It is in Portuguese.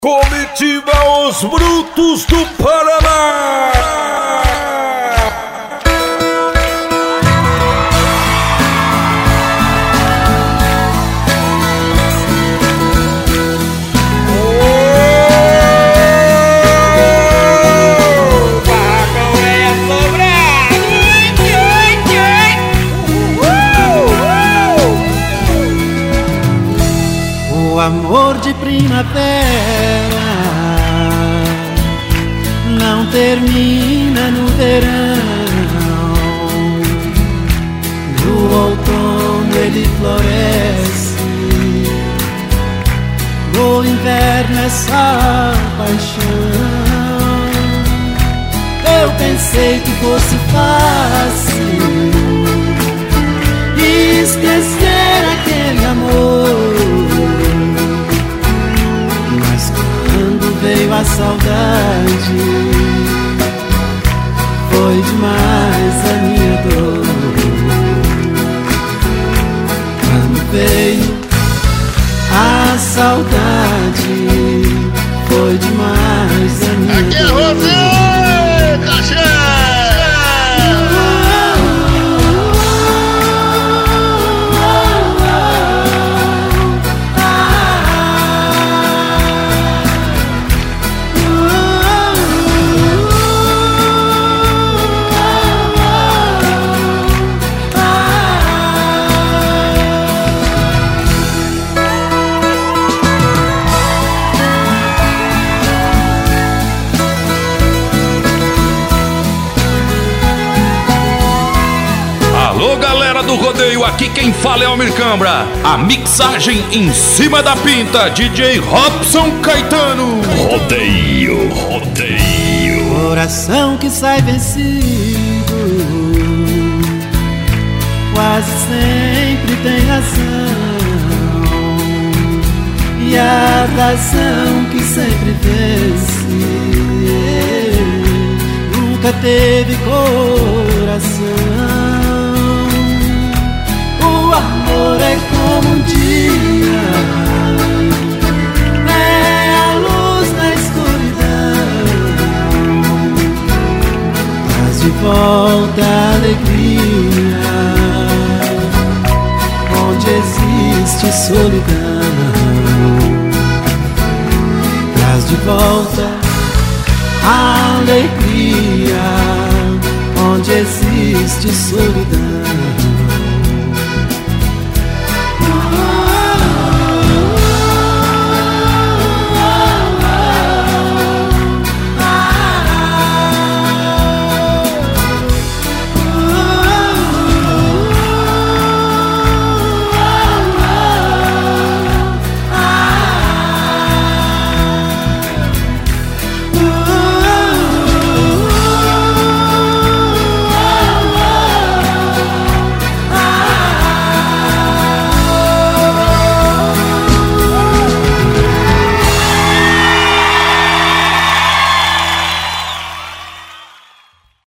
Comitiva Os Brutos do Paraná. O amor de primavera não termina no verão. No outono ele floresce, no inverno é só paixão. Eu pensei que fosse fácil esquecer aquele amor, veio a saudade, foi demais a minha dor. Quando veio a saudade, foi demais a minha aqui dor. É você, Caxé! Alô, galera do rodeio, aqui quem fala é Almir Cambra. A mixagem em cima da pinta, DJ Robson Caetano. Rodeio, rodeio. Coração que sai vencido quase sempre tem razão, e a razão que sempre vence nunca teve coração. O amor é como um dia, é a luz na escuridão, traz de volta a alegria onde existe solidão. Traz de volta a alegria onde existe solidão.